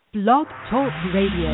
Blog Talk Radio.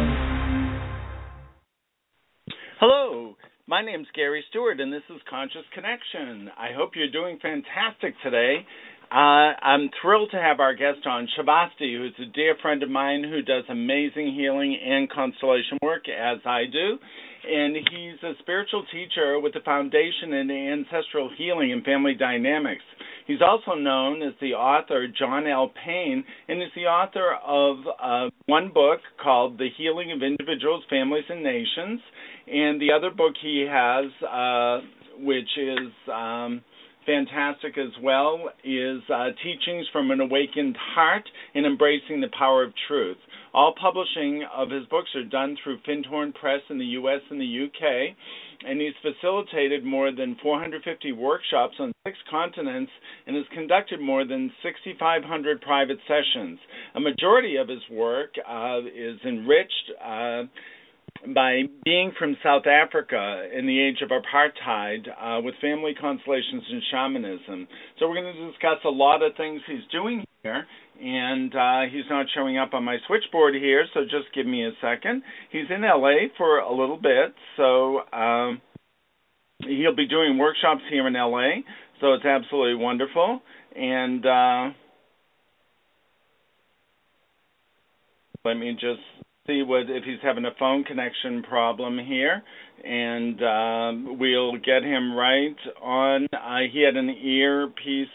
Hello, my name's Gary Stewart, and this is Conscious Connection. I hope you're doing fantastic today. I'm thrilled to have our guest on, Shivasti, who's a dear friend of mine who does amazing healing and constellation work, as I do. And he's a spiritual teacher with a foundation in ancestral healing and family dynamics. He's also known as the author John L. Payne, and is the author of one book called The Healing of Individuals, Families, and Nations. And the other book he has, which is fantastic as well, is Teachings from an Awakened Heart and Embracing the Power of Truth. All publishing of his books are done through Findhorn Press in the U.S. and the U.K., and he's facilitated more than 450 workshops on 6 continents and has conducted more than 6,500 private sessions. A majority of his work is enriched by being from South Africa in the age of apartheid with family constellations and shamanism. So we're going to discuss a lot of things he's doing here, and he's not showing up on my switchboard here, so just give me a second. He's in L.A. for a little bit, so he'll be doing workshops here in L.A., so it's absolutely wonderful. And let me just see if he's having a phone connection problem here, and we'll get him right on. He had an earpiece.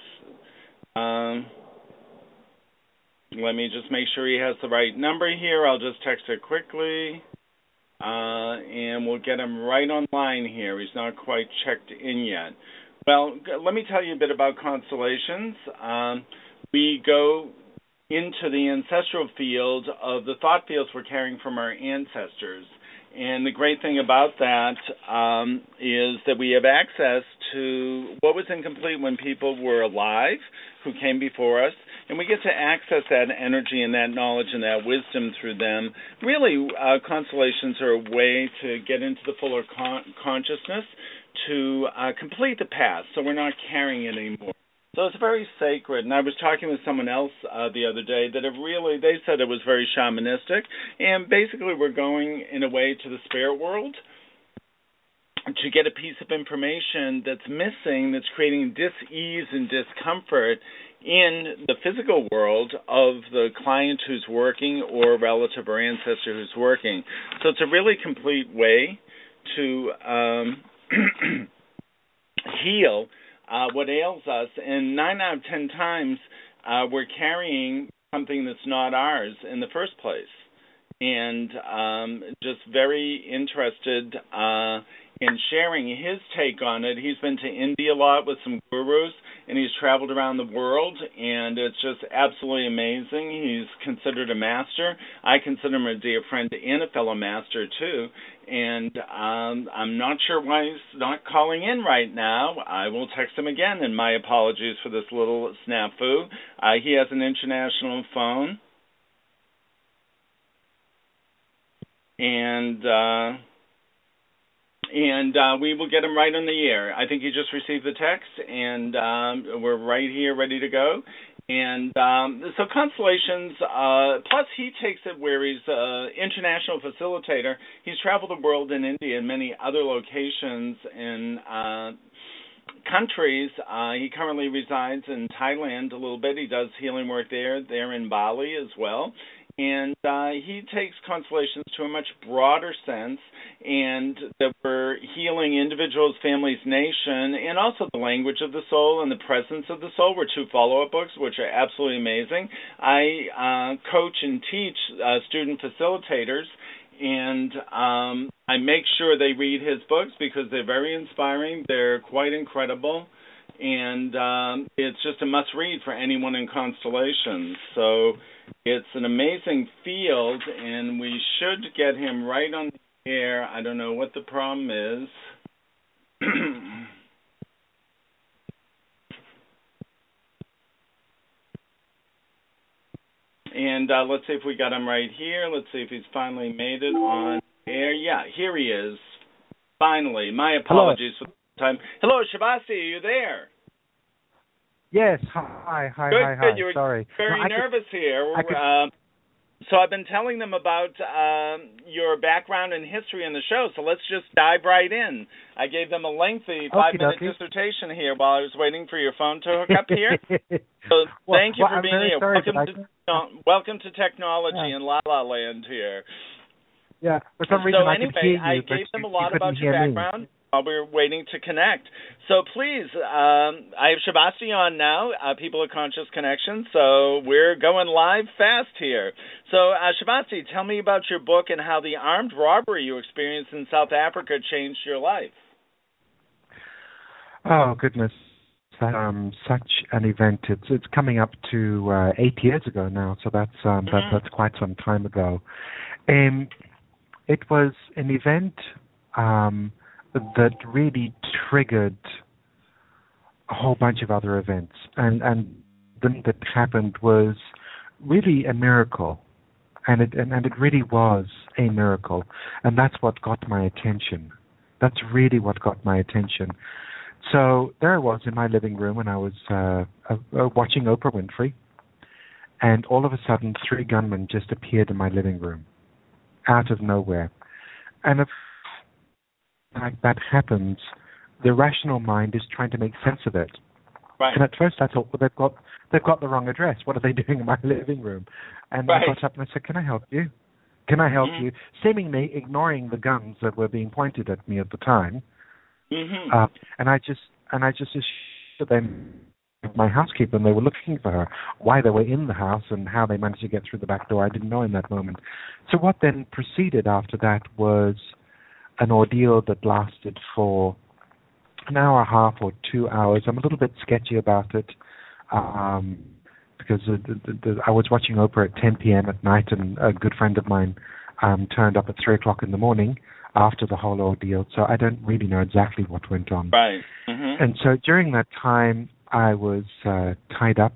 Let me just make sure he has the right number here. I'll just text it quickly, and we'll get him right online here. He's not quite checked in yet. Well, let me tell you a bit about constellations. We go into the ancestral field of the thought fields we're carrying from our ancestors. And the great thing about that is that we have access to what was incomplete when people were alive, who came before us, and we get to access that energy and that knowledge and that wisdom through them. Really, constellations are a way to get into the fuller consciousness to complete the past, so we're not carrying it anymore. So it's very sacred, and I was talking with someone else the other day that they said it was very shamanistic, and basically we're going in a way to the spirit world to get a piece of information that's missing, that's creating dis-ease and discomfort in the physical world of the client who's working or relative or ancestor who's working. So it's a really complete way to heal what ails us, and 9 out of 10 times we're carrying something that's not ours in the first place. And just very interested in sharing his take on it. He's been to India a lot with some gurus, and he's traveled around the world, and it's just absolutely amazing. He's considered a master. I consider him a dear friend and a fellow master, too. And I'm not sure why he's not calling in right now. I will text him again, and my apologies for this little snafu. He has an international phone. And we will get him right on the air. I think he just received the text, and we're right here ready to go. And so constellations, plus he takes it where he's an international facilitator. He's traveled the world in India and many other locations in countries. He currently resides in Thailand a little bit. He does healing work there in Bali as well. And he takes constellations to a much broader sense, and that we're healing individuals, families, nation, and also the language of the soul and the presence of the soul. We're 2 follow-up books, which are absolutely amazing. I coach and teach student facilitators, and I make sure they read his books because they're very inspiring. They're quite incredible. And it's just a must-read for anyone in constellations. So it's an amazing field, and we should get him right on the air. I don't know what the problem is. And let's see if we got him right here. Let's see if he's finally made it on air. Yeah, here he is. Finally. My apologies for the time. Hello, Shivasti, are you there? Yes. Hi. Good. You were Sorry. very nervous here. So I've been telling them about your background and history in the show, so let's just dive right in. I gave them a lengthy 5-minute dissertation here while I was waiting for your phone to hook up here. So thank you for being here. Welcome to technology in La La Land here. Yeah, for some reason I could hear you, I gave them a lot about your background while we were waiting to connect. So please, I have Shabasti on now, People of Conscious Connection, so we're going live fast here. So Shabasti, tell me about your book and how the armed robbery you experienced in South Africa changed your life. Oh, goodness. Such an event. It's coming up to 8 years ago now, so that's quite some time ago. It was an event that really triggered a whole bunch of other events, and the thing that happened was really a miracle, and it really was a miracle, and that's what got my attention. That's really what got my attention. So there I was in my living room, and I was watching Oprah Winfrey, and all of a sudden 3 gunmen just appeared in my living room, out of nowhere. And if like that happens, the rational mind is trying to make sense of it. Right. And at first I thought, well, they've got the wrong address. What are they doing in my living room? And I got up and I said, can I help you? Can I help you? Seemingly ignoring the guns that were being pointed at me at the time. And I just assured them, my housekeeper, and they were looking for her, why they were in the house and how they managed to get through the back door. I didn't know in that moment. So what then proceeded after that was an ordeal that lasted for an hour and a half or 2 hours. I'm a little bit sketchy about it because I was watching Oprah at 10 p.m. at night, and a good friend of mine turned up at 3 o'clock in the morning after the whole ordeal, so I don't really know exactly what went on. Right. And so during that time, I was tied up,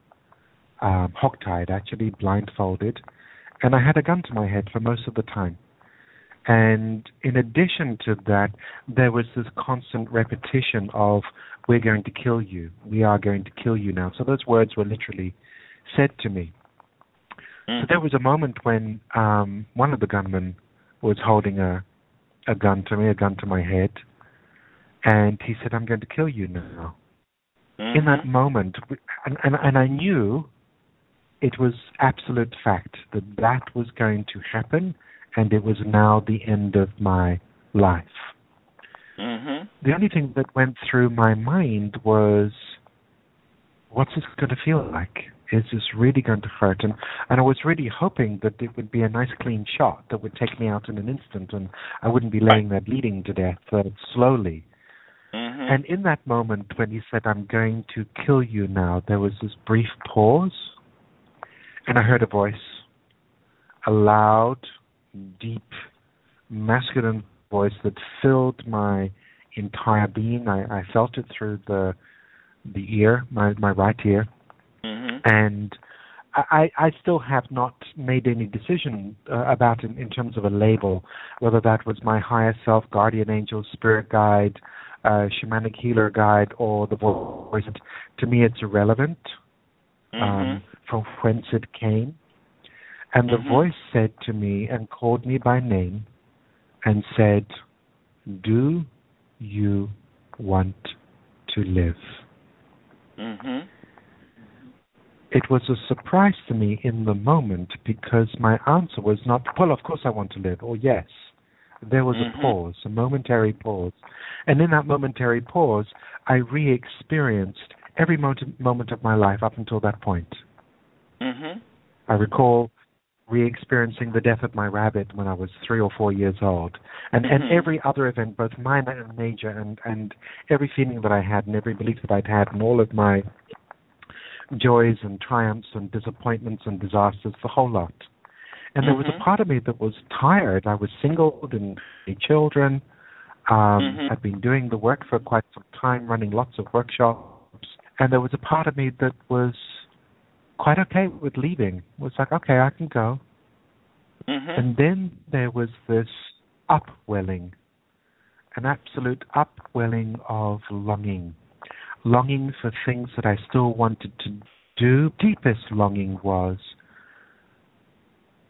hog-tied actually, blindfolded, and I had a gun to my head for most of the time. And in addition to that, there was this constant repetition of, we're going to kill you, we are going to kill you now. So those words were literally said to me. So there was a moment when one of the gunmen was holding a gun to me, a gun to my head, and he said, I'm going to kill you now. In that moment, and I knew it was absolute fact that was going to happen, and it was now the end of my life. The only thing that went through my mind was, what's this going to feel like? Is this really going to hurt? And I was really hoping that it would be a nice clean shot that would take me out in an instant, and I wouldn't be laying there bleeding to death slowly. And in that moment when he said, I'm going to kill you now, there was this brief pause, and I heard a voice, a loud, deep, masculine voice that filled my entire being. I felt it through the ear, my right ear. And I still have not made any decision about it in terms of a label, whether that was my higher self, guardian angel, spirit guide, shamanic healer guide, or the voice. To me, it's irrelevant from whence it came. And the voice said to me and called me by name and said, do you want to live? It was a surprise to me in the moment because my answer was not, well, of course I want to live, or yes. There was a pause, a momentary pause. And in that momentary pause, I re-experienced every moment of my life up until that point. I recall re-experiencing the death of my rabbit when I was 3 or 4 years old. And every other event, both minor and major, and every feeling that I had and every belief that I'd had and all of my joys and triumphs and disappointments and disasters, the whole lot. And there was a part of me that was tired. I was single, didn't have any children. I'd been doing the work for quite some time, running lots of workshops. And there was a part of me that was quite okay with leaving. It was like, okay, I can go. And then there was this upwelling, an absolute upwelling of longing for things that I still wanted to do. Deepest longing was,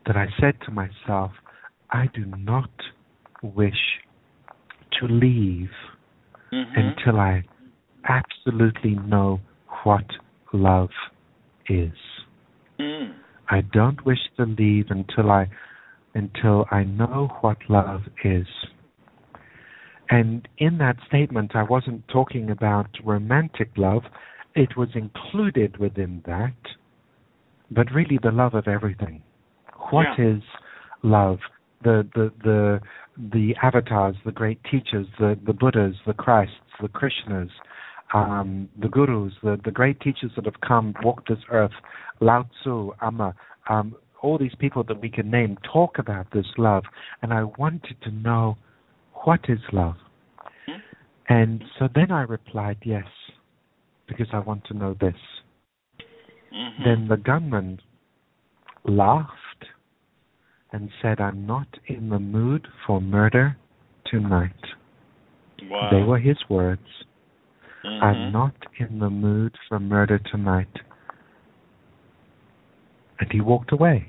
that I said to myself, I do not wish to leave until I absolutely know what love is. I don't wish to leave until I know what love is. And in that statement, I wasn't talking about romantic love. It was included within that, but really the love of everything. What is love? The avatars, the great teachers, the Buddhas, the Christs, the Krishnas, the gurus, the great teachers that have come, walked this earth, Lao Tzu, Amma, all these people that we can name talk about this love. And I wanted to know, what is love? And so then I replied, yes, because I want to know this. Then the gunman laughed and said, I'm not in the mood for murder tonight. Wow. They were his words. I'm not in the mood for murder tonight. And he walked away.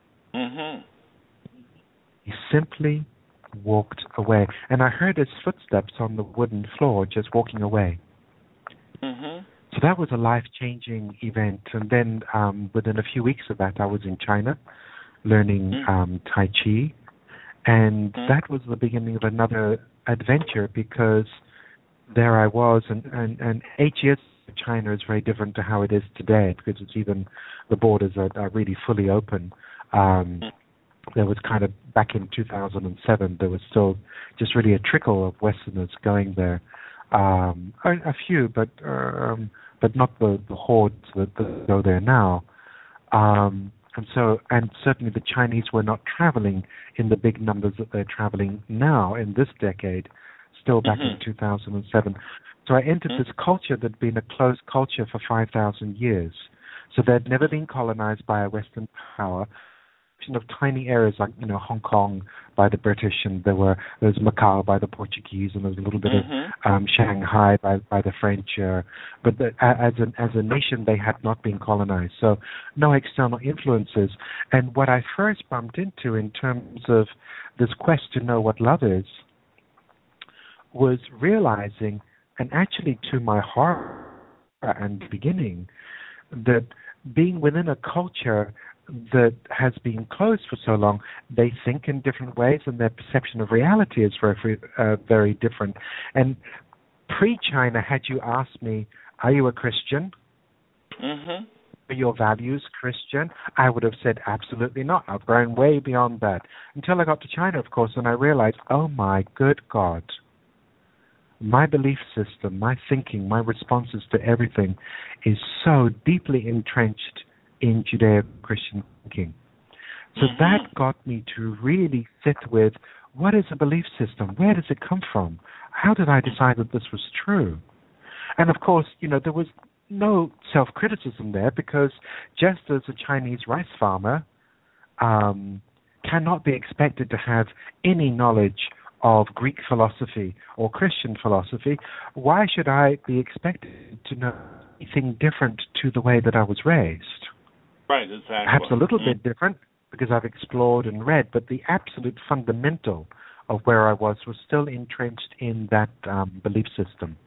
He simply walked away. And I heard his footsteps on the wooden floor just walking away. So that was a life-changing event. And then within a few weeks of that, I was in China learning Tai Chi. And that was the beginning of another adventure, because there I was, and 8 years of China is very different to how it is today, because it's even, the borders are really fully open. There was kind of, back in 2007, there was still just really a trickle of Westerners going there. A few, but not the hordes that go there now. And certainly the Chinese were not traveling in the big numbers that they're traveling now in this decade, still back in 2007. So I entered this culture that had been a closed culture for 5,000 years. So they'd never been colonized by a Western power. Of tiny areas like, Hong Kong by the British, and there was Macau by the Portuguese, and there was a little bit of Shanghai by the French. But as a nation, they had not been colonized, so no external influences. And what I first bumped into in terms of this quest to know what love is was realizing, and actually to my horror and beginning, that being within a culture that has been closed for so long, they think in different ways, and their perception of reality is very, very different. And pre-China, had you asked me, are you a Christian? Are your values Christian? I would have said absolutely not. I've grown way beyond that. Until I got to China, of course, and I realized, oh my good God, my belief system, my thinking, my responses to everything is so deeply entrenched in Judeo-Christian thinking. So that got me to really sit with, what is a belief system? Where does it come from? How did I decide that this was true? And of course, there was no self-criticism there, because just as a Chinese rice farmer cannot be expected to have any knowledge of Greek philosophy or Christian philosophy, why should I be expected to know anything different to the way that I was raised? Right, exactly. Perhaps a little bit different, because I've explored and read, but the absolute fundamental of where I was still entrenched in that belief system.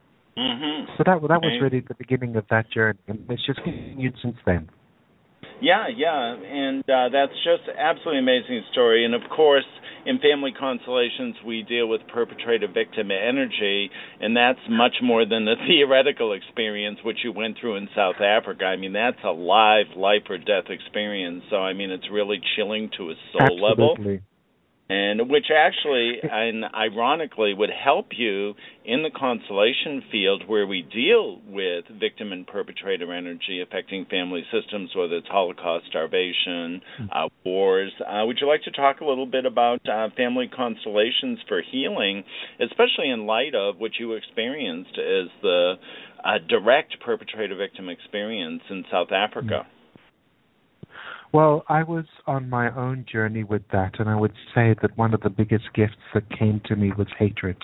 So that was really the beginning of that journey, and it's just continued since then. Yeah, and that's just absolutely amazing story. And of course, in Family Constellations, we deal with perpetrator-victim energy, and that's much more than a theoretical experience, which you went through in South Africa. I mean, that's a live life-or-death experience. So, I mean, it's really chilling to a soul level. And which actually, and ironically, would help you in the constellation field where we deal with victim and perpetrator energy affecting family systems, whether it's Holocaust, starvation, wars. Would you like to talk a little bit about family constellations for healing, especially in light of what you experienced as the direct perpetrator-victim experience in South Africa? Well, I was on my own journey with that, and I would say that one of the biggest gifts that came to me was hatred.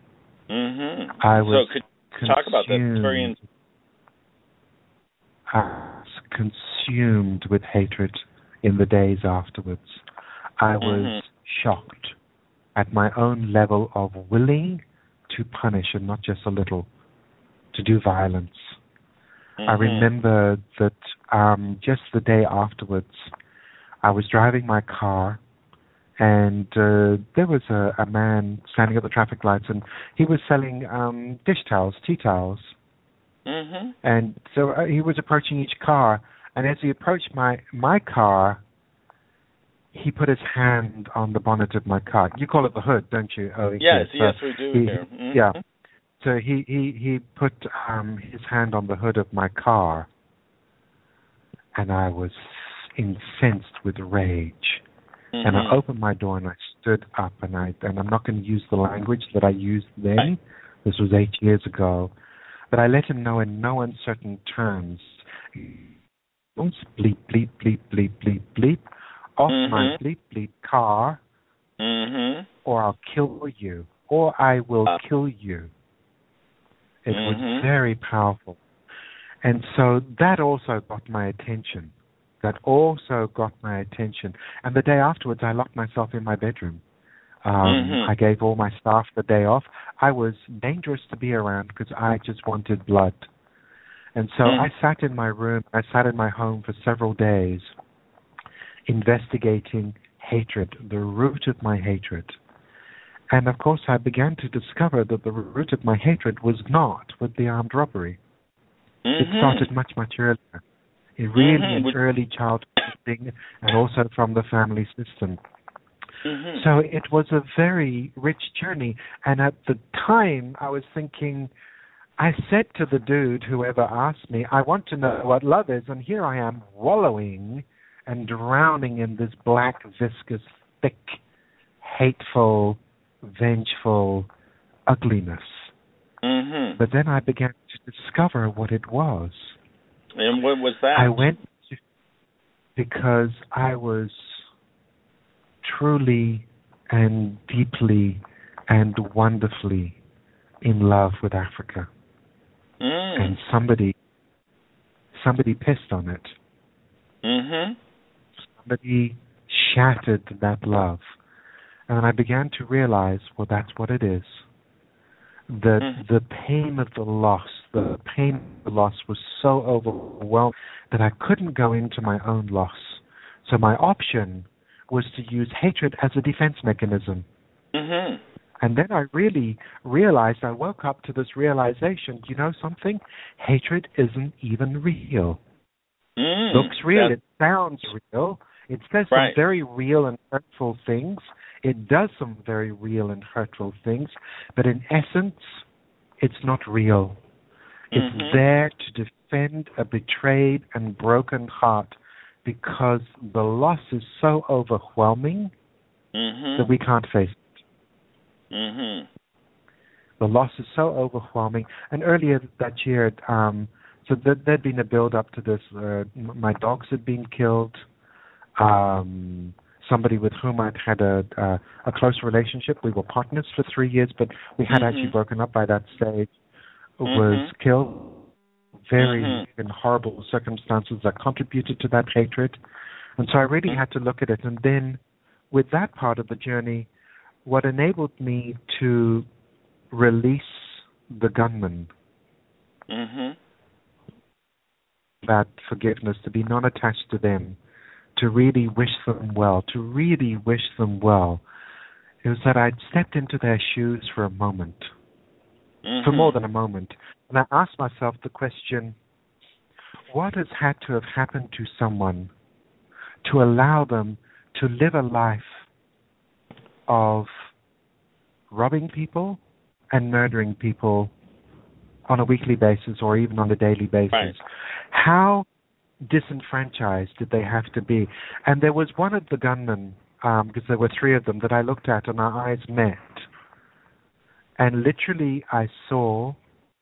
I was so could you talk about that? It's very I was consumed with hatred in the days afterwards. I was shocked at my own level of willing to punish, and not just a little, to do violence. I remember that just the day afterwards, I was driving my car, and there was a man standing at the traffic lights, and he was selling dish towels, tea towels. And so he was approaching each car, and as he approached my car, he put his hand on the bonnet of my car. You call it the hood, don't you? Oh, yes, we do here. Yeah. So he put his hand on the hood of my car, and I was incensed with rage. And I opened my door and I stood up, and I'm not going to use the language that I used then. This was 8 years ago. But I let him know in no uncertain terms, bleep, bleep, bleep, bleep, bleep, bleep, off my bleep, bleep car, or I'll kill you, or I will kill you. It was very powerful. And so that also got my attention. And the day afterwards, I locked myself in my bedroom. I gave all my staff the day off. I was dangerous to be around because I just wanted blood. And so I sat in my room, I sat in my home for several days, investigating hatred, the root of my hatred. And of course, I began to discover that the root of my hatred was not with the armed robbery. It started much, much earlier. It really in early childhood thing, and also from the family system. So it was a very rich journey. And at the time, I was thinking, I said to the dude, whoever asked me, I want to know what love is. And here I am wallowing and drowning in this black, viscous, thick, hateful, vengeful ugliness. But then I began to discover what it was. And what was that? I went because I was truly and deeply and wonderfully in love with Africa. And somebody pissed on it. Somebody shattered that love. And I began to realize, well, that's what it is. The pain of the loss was so overwhelming that I couldn't go into my own loss. So my option was to use hatred as a defense mechanism. And then I really realized, I woke up to this realization, you know something? Hatred isn't even real. Looks real, it sounds real. It says some very real and hurtful things. It does some very real and hurtful things, but in essence, it's not real. It's there to defend a betrayed and broken heart because the loss is so overwhelming that we can't face it. The loss is so overwhelming. And earlier that year, so there'd been a build-up to this. My dogs had been killed. Somebody with whom I'd had a close relationship. We were partners for 3 years, but we had actually broken up by that stage. Was killed. Very in horrible circumstances that contributed to that hatred. And so I really had to look at it. And then with that part of the journey, what enabled me to release the gunman, that forgiveness, to be non-attached to them, to really wish them well, it was that I'd stepped into their shoes for a moment, for more than a moment, and I asked myself the question, what has had to have happened to someone to allow them to live a life of robbing people and murdering people on a weekly basis or even on a daily basis? How disenfranchised did they have to be? And there was one of the gunmen, because there were 3 of them, that I looked at and our eyes met. And literally I saw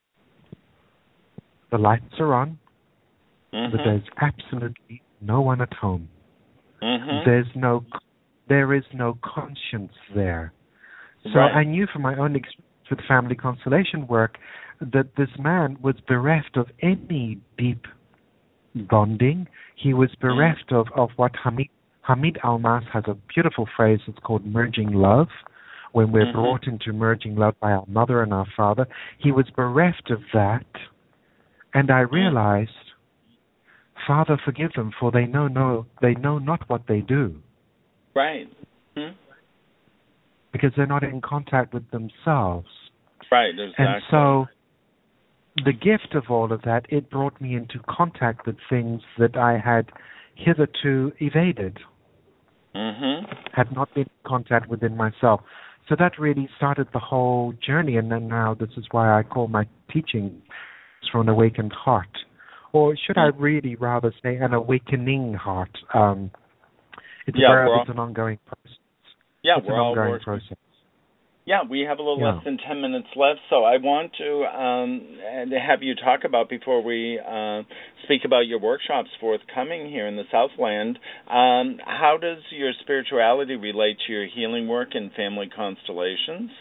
the lights are on, but there's absolutely no one at home. There is no conscience there. So I knew from my own experience with family constellation work that this man was bereft of any deep bonding. He was bereft of what Hamid Almas has a beautiful phrase. It's called merging love. When we're brought into merging love by our mother and our father, he was bereft of that. And I realized, Father, forgive them, for they know not what they do. Right. Because they're not in contact with themselves. Right, exactly. And so the gift of all of that, it brought me into contact with things that I had hitherto evaded, had not been in contact within myself. So that really started the whole journey, and then now this is why I call my teaching for an awakened heart. Or should I really rather say an awakening heart? It's an ongoing process. Yeah, it's an ongoing process. Yeah, we have a little less than 10 minutes left, so I want to have you talk about, before we speak about your workshops forthcoming here in the Southland, how does your spirituality relate to your healing work and family constellations?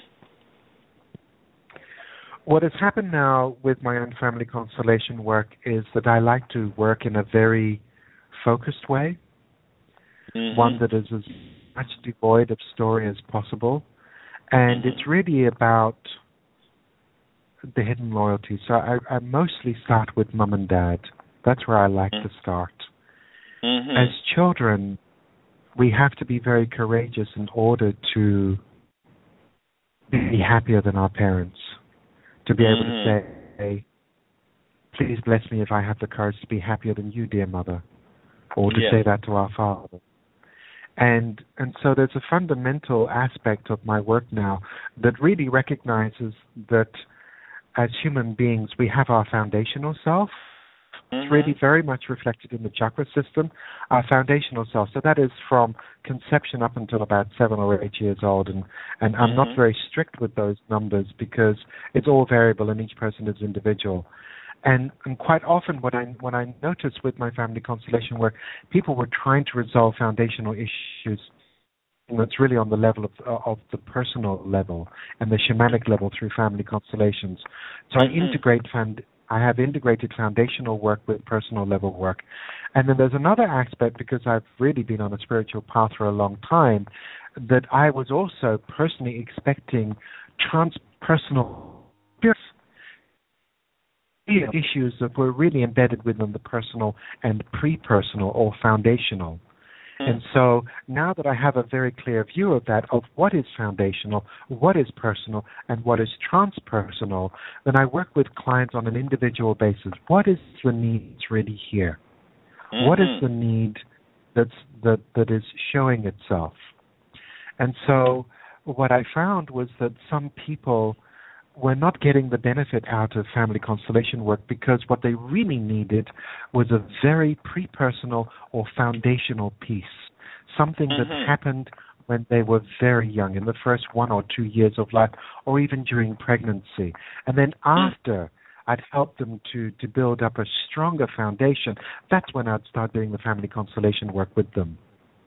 What has happened now with my own family constellation work is that I like to work in a very focused way, one that is as much devoid of story as possible. And it's really about the hidden loyalty. So I mostly start with mom and dad. That's where I like to start. As children, we have to be very courageous in order to be happier than our parents, to be able to say, please bless me if I have the courage to be happier than you, dear mother, or to say that to our father. And so there's a fundamental aspect of my work now that really recognizes that as human beings, we have our foundational self. It's really very much reflected in the chakra system, our foundational self. So that is from conception up until about 7 or 8 years old. And I'm not very strict with those numbers because it's all variable and each person is individual. And quite often what I notice with my family constellation work, people were trying to resolve foundational issues that's really on the level of the personal level and the shamanic level through family constellations. So I have integrated foundational work with personal level work. And then there's another aspect, because I've really been on a spiritual path for a long time, that I was also personally expecting transpersonal issues that were really embedded within the personal and pre-personal or foundational. And so now that I have a very clear view of that, of what is foundational, what is personal, and what is transpersonal, then I work with clients on an individual basis. What is the need really here? What is the need that is showing itself? And so what I found was that some people were not getting the benefit out of family constellation work because what they really needed was a very pre-personal or foundational piece, something that happened when they were very young, in the first 1 or 2 years of life, or even during pregnancy. And then after I'd helped them to build up a stronger foundation, that's when I'd start doing the family constellation work with them.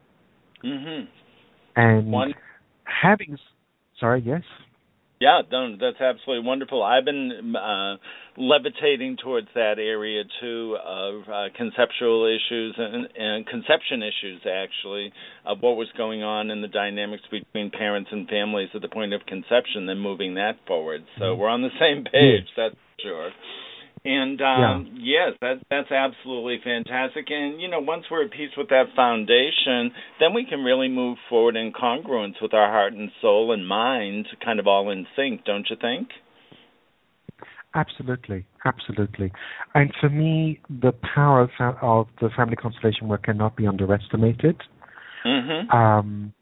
And sorry, yes? Yeah, that's absolutely wonderful. I've been levitating towards that area too of conceptual issues and conception issues, actually, of what was going on in the dynamics between parents and families at the point of conception, then moving that forward. So we're on the same page, that's for sure. And yes, that's absolutely fantastic. And once we're at peace with that foundation, then we can really move forward in congruence with our heart and soul and mind, kind of all in sync, don't you think? Absolutely. And for me, the power of the family constellation work cannot be underestimated. And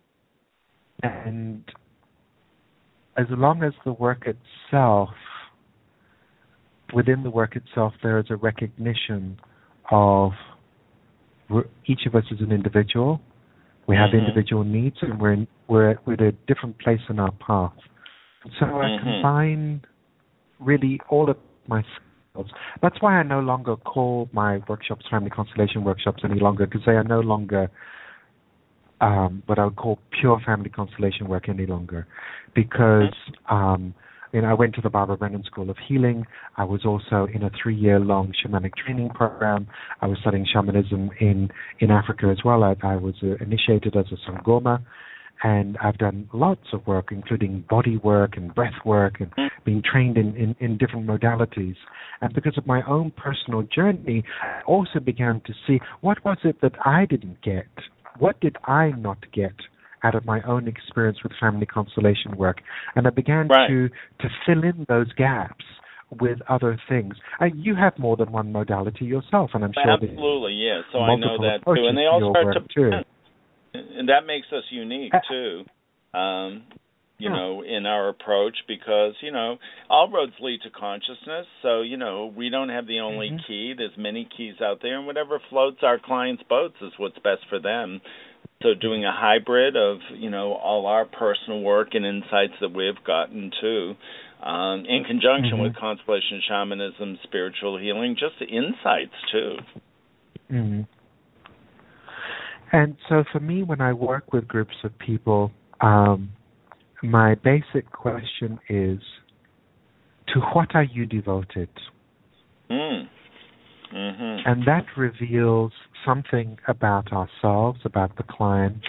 as long as the work itself, within the work itself, there is a recognition of each of us as an individual. We have individual needs, and we're at a different place in our path. So I combine really all of my skills. That's why I no longer call my workshops family constellation workshops any longer, because they are no longer what I would call pure family constellation work any longer, because I went to the Barbara Brennan School of Healing. I was also in a 3-year-long shamanic training program. I was studying shamanism in Africa as well. I was initiated as a Sangoma, and I've done lots of work, including body work and breath work, and being trained in different modalities. And because of my own personal journey, I also began to see what was it that I didn't get? What did I not get out of my own experience with family constellation work? And I began to fill in those gaps with other things. You have more than one modality yourself, and I'm sure absolutely, yeah. So I know that too, and they all start to too. And that makes us unique too. You know, in our approach, because, you know, all roads lead to consciousness. So, you know, we don't have the only key. There's many keys out there, and whatever floats our clients' boats is what's best for them. So doing a hybrid of, you know, all our personal work and insights that we've gotten too, in conjunction with constellation shamanism, spiritual healing, just the insights too. And so for me, when I work with groups of people, my basic question is, to what are you devoted? And that reveals something about ourselves, about the client.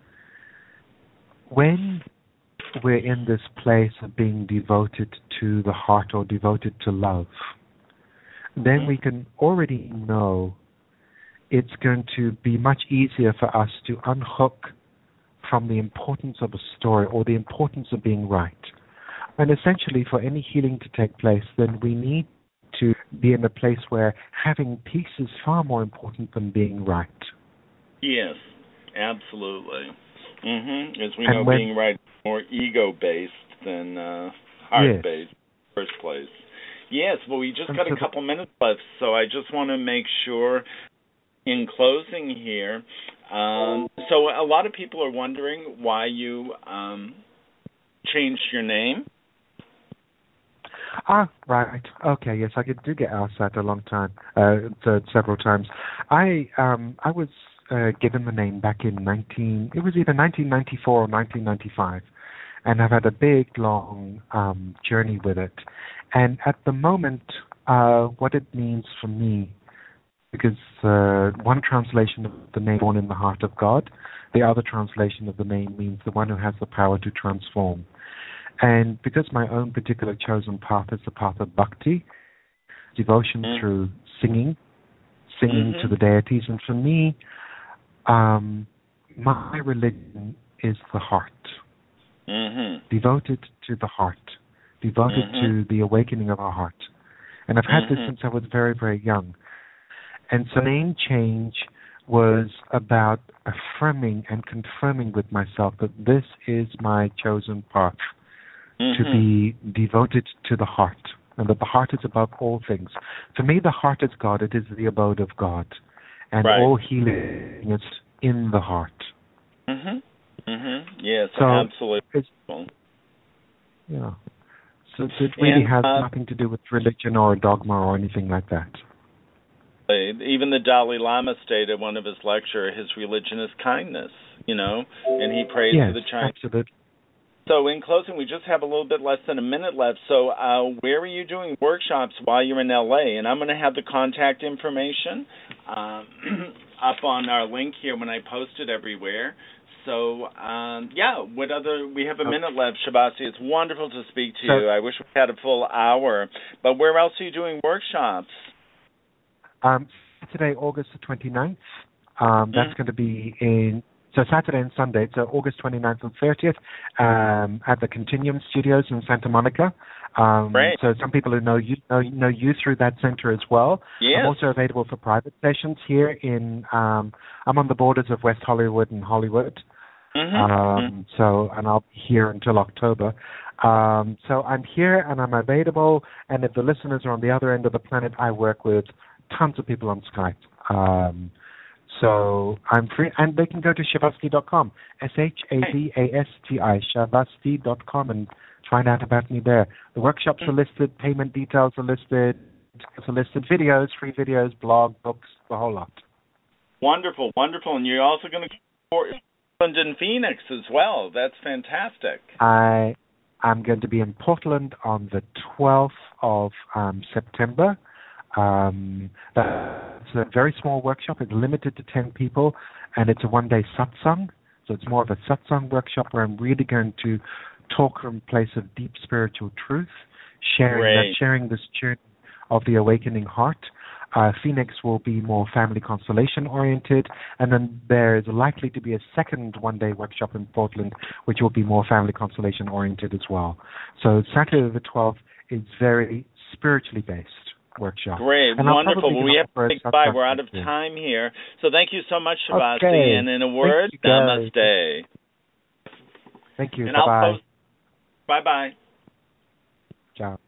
When we're in this place of being devoted to the heart or devoted to love, then we can already know it's going to be much easier for us to unhook from the importance of a story or the importance of being right. And essentially, for any healing to take place, then we need to be in a place where having peace is far more important than being right. Yes, absolutely. As we know, being right is more ego-based than heart-based in the first place. Yes, well, we just got a couple minutes left, so I just want to make sure, in closing here, so a lot of people are wondering why you changed your name. Right. Okay, yes, I do get asked that a long time, several times. I was given the name back in it was either 1994 or 1995, and I've had a big, long journey with it. And at the moment, what it means for me, because one translation of the name, born in the heart of God, the other translation of the name means the one who has the power to transform. And because my own particular chosen path is the path of bhakti, devotion through singing to the deities, and for me, my religion is the heart, devoted to the heart, devoted to the awakening of our heart. And I've had this since I was very, very young. And so name change was about affirming and confirming with myself that this is my chosen path, to be devoted to the heart, and that the heart is above all things. For me, the heart is God. It is the abode of God. And all healing is in the heart. Yes, so absolutely. Yeah. So it really has nothing to do with religion or dogma or anything like that. Even the Dalai Lama stated in one of his lectures, his religion is kindness, you know, and he prays for the Chinese. Absolutely. So in closing, we just have a little bit less than a minute left. So where are you doing workshops while you're in L.A.? And I'm going to have the contact information up on our link here when I post it everywhere. So, we have a minute left, Shabasi. It's wonderful to speak to you. I wish we had a full hour. But where else are you doing workshops? Saturday, August the 29th. That's going to be so Saturday and Sunday, so August 29th and 30th, at the Continuum Studios in Santa Monica. Great. So some people who know you through that center as well. Yes. I'm also available for private sessions here in, I'm on the borders of West Hollywood and Hollywood. So, and I'll be here until October. So I'm here and I'm available, and if the listeners are on the other end of the planet, I work with tons of people on Skype. So I'm free, and they can go to Shavasty.com, SHAVASTI, Shavasty.com, and find out about me there. The workshops are listed, payment details are listed, videos, free videos, blog, books, the whole lot. Wonderful, wonderful. And you're also going to go to Portland and Phoenix as well. That's fantastic. I'm going to be in Portland on the 12th of September. That's a very small workshop. It's limited to 10 people, and it's a one-day satsang. So it's more of a satsang workshop where I'm really going to talk from a place of deep spiritual truth, sharing this journey of the awakening heart. Phoenix will be more family constellation oriented, and then there is likely to be a second one-day workshop in Portland, which will be more family constellation oriented as well. So Saturday the 12th is very spiritually based workshop. Great, and wonderful. Well, we have to say goodbye. We're out of time here. So thank you so much, Shabasti. Okay. And in a word, namaste. Thank you. And bye-bye. Bye-bye. Ciao.